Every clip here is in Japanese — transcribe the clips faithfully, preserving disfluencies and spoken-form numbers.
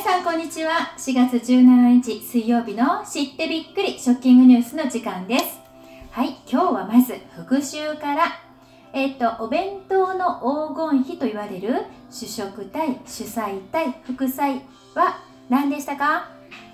さんこんにちは。しがつじゅうしちにち水曜日の知ってびっくりショッキングニュースの時間です。はい、今日はまず復習から、えっと、お弁当の黄金比と言われる主食対主菜対副菜は何でしたか？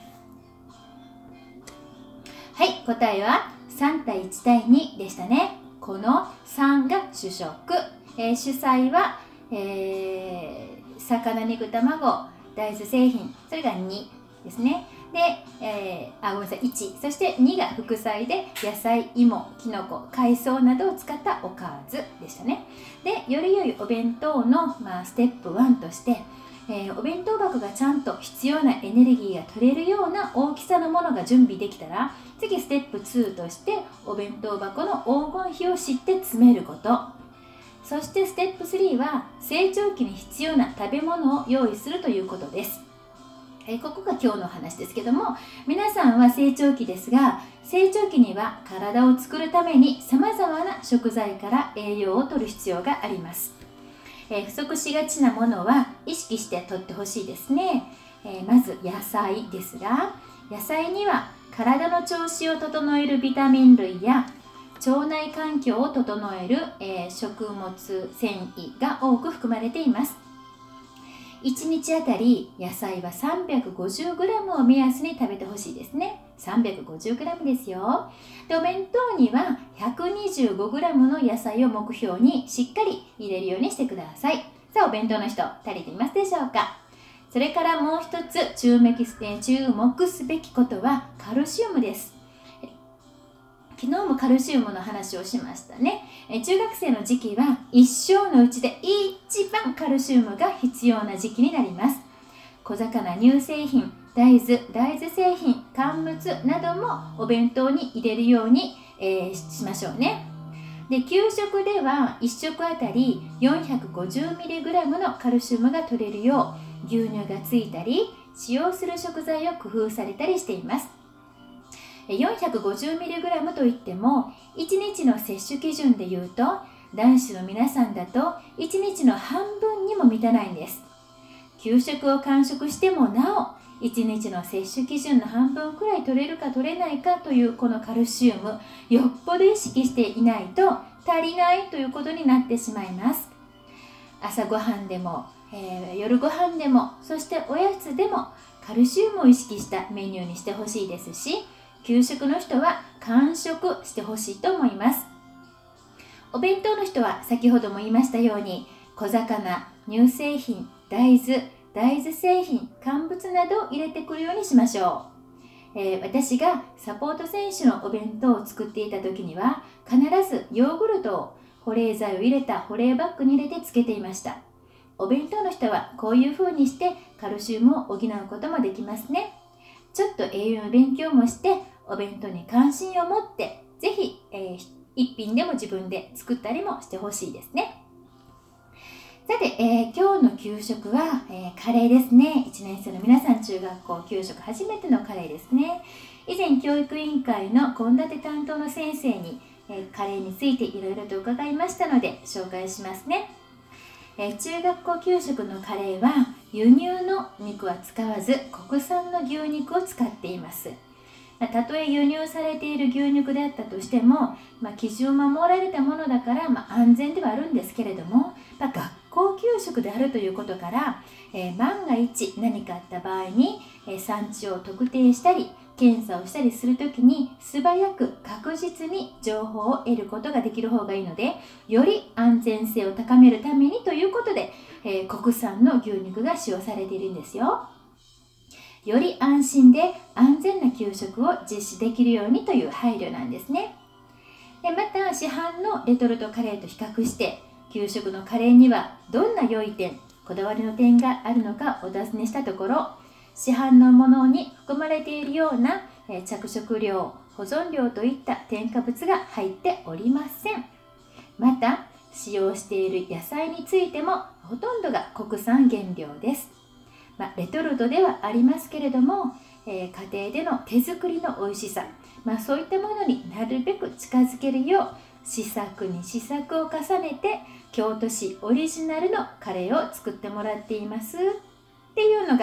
はい、答えはさんたいいちたいにでしたね。このさんが主食、えー、主菜は、えー、魚、肉、卵、大豆製品、それがにですね。で、えー、あ、ごめんなさい、いち。そしてにが副菜で野菜、芋、きのこ、海藻などを使ったおかずでしたね。で、より良いお弁当の、まあ、ステップワンとして、えー、お弁当箱がちゃんと必要なエネルギーが取れるような大きさのものが準備できたら、次ステップツーとしてお弁当箱の黄金比を知って詰めること。そしてステップスリーは成長期に必要な食べ物を用意するということです。えここが今日の話ですけども、皆さんは成長期ですが、成長期には体を作るためにさまざまな食材から栄養を取る必要があります。え不足しがちなものは意識して取ってほしいですね。えまず野菜ですが、野菜には体の調子を整えるビタミン類や腸内環境を整える、えー、食物繊維が多く含まれています。いちにちあたり野菜は さんびゃくごじゅうグラム を目安に食べてほしいですね。さんびゃくごじゅうグラム ですよ。で、お弁当には ひゃくにじゅうごグラム の野菜を目標にしっかり入れるようにしてください。さあ、お弁当の人足りていますでしょうか？それからもう一つ注目、注目すべきことはカルシウムです。昨日もカルシウムの話をしましたね。え中学生の時期は一生のうちで一番カルシウムが必要な時期になります。小魚、乳製品、大豆、大豆製品、乾物などもお弁当に入れるように、えー、しましょうね。で、給食ではいっしょくあたり よんひゃくごじゅうミリグラム のカルシウムが取れるよう牛乳がついたり、使用する食材を工夫されたりしています。よんひゃくごじゅうミリグラム といってもいちにちの摂取基準でいうと男子の皆さんだといちにちの半分にも満たないんです。給食を完食してもなおいちにちの摂取基準の半分くらい取れるか取れないかというこのカルシウム、よっぽど意識していないと足りないということになってしまいます。朝ごはんでも、えー、夜ごはんでも、そしておやつでもカルシウムを意識したメニューにしてほしいですし、給食の人は完食してほしいと思います。お弁当の人は先ほども言いましたように小魚、乳製品、大豆、大豆製品、乾物などを入れてくるようにしましょう。えー、私がサポート選手のお弁当を作っていた時には必ずヨーグルトを保冷剤を入れた保冷バッグに入れてつけていました。お弁当の人はこういう風にしてカルシウムを補うこともできますね。ちょっと栄養の勉強もしてお弁当に関心を持ってぜひ、えー、一品でも自分で作ったりもしてほしいですね。さて、えー、今日の給食は、えー、カレーですね。いちねんせいの皆さん、中学校給食初めてのカレーですね。以前教育委員会の献立担当の先生に、えー、カレーについていろいろと伺いましたので紹介しますね。えー、中学校給食のカレーは輸入の肉は使わず国産の牛肉を使っています。たとえ輸入されている牛肉であったとしても、まあ、基準を守られたものだから、まあ、安全ではあるんですけれども、まあ、学校給食であるということから、えー、万が一何かあった場合に、えー、産地を特定したり検査をしたりするときに素早く確実に情報を得ることができる方がいいので、より安全性を高めるためにということで、えー、国産の牛肉が使用されているんですよ。より安心で安全な給食を実施できるようにという配慮なんですね。で、また市販のレトルトカレーと比較して給食のカレーにはどんな良い点、こだわりの点があるのかお尋ねしたところ、市販のものに含まれているような着色料、保存料といった添加物が入っておりません。また使用している野菜についてもほとんどが国産原料です。まあ、レトルトではありますけれども、えー、家庭での手作りの美味しさ、まあ、そういったものになるべく近づけるよう試作に試作を重ねて京都市オリジナルのカレーを作ってもらっていますっていうのが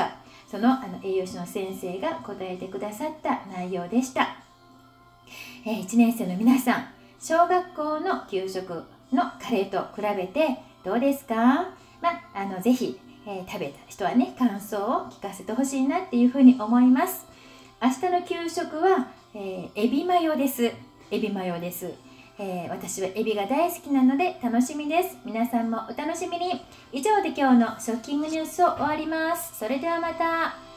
そのあの栄養士の先生が答えてくださった内容でした。えー、いちねん生の皆さん、小学校の給食のカレーと比べてどうですか？まあ、あのぜひ、えー、食べた人はね、感想を聞かせてほしいなっていうふうに思います。明日の給食は、えー、エビマヨです。エビマヨです。えー、私はエビが大好きなので楽しみです。皆さんもお楽しみに。以上で今日のショッキングニュースを終わります。それではまた。